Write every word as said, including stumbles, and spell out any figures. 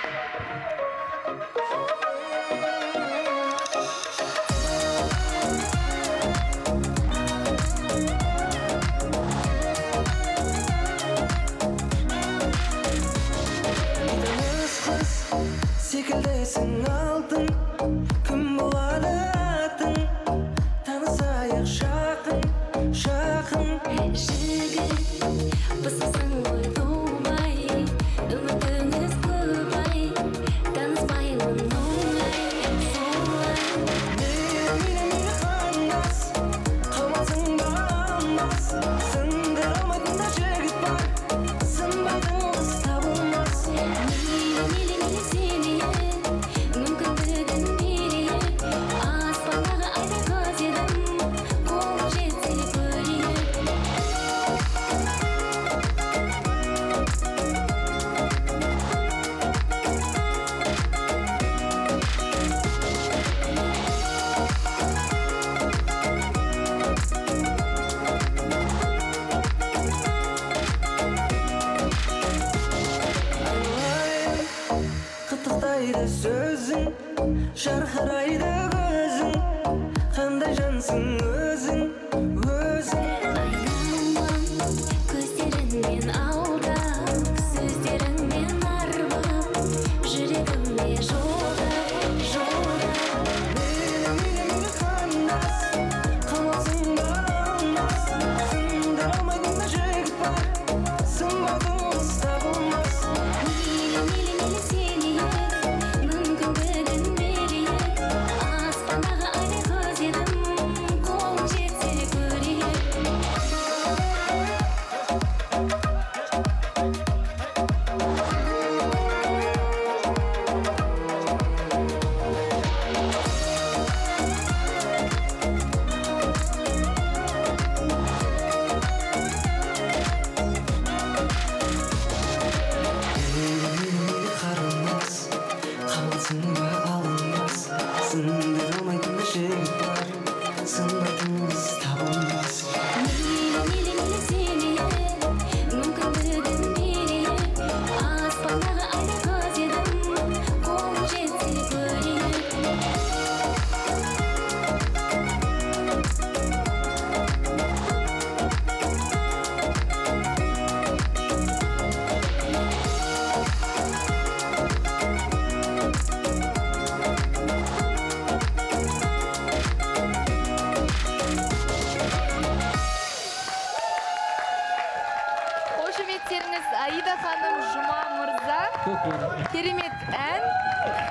Секілдейсің алтын, кім болады атың, танысайық жақын, жақын. Жігіт, босқасың ғой думай, үмітіңіз көп ай, таныспаймын оңай, солай. Мейлі, мейлі, мейлі қандас, қалмасың бағалмас, сындыра алмайтын да жігіт бар, сынбайтын қыз табылмас. Мейлі, мейлі, мейлі сенейік, мүмкіндігін берейік, аспандағы айды көздедім, қол жетсе көрейік. Қытықтайды сөзің, жарқырайды көзің, қандай жансың өзің, өзің. Айналам көздеріңмен алдап, сөздеріңмен арбап, жүрегіме жолдап, жолдап. Мейлі, мейлі, мейлі қандас, қалмасың бағалмас, сындыра алмайтын да жігіт бар, сынбайтын қыз табылмас. Мейлі, мейлі, мейлі сенейік, мүмкіндігін берейік, аспандағы айды көздедім, қол жетсе көрейік. Мейлі, мейлі, мейлі қарындас, қалмасың ба алынбас, сындыра алмайтын да жігіт бар, сынбайтын қыз табылмас. Мейлі, мейлі, мейлі сенейік, мүмкіндігін берейік, аспандағы айды көздедім, қол жетсе көрейік. Қошеметтеріңіз Аида ханым, Жұма мырза. Керемет ән.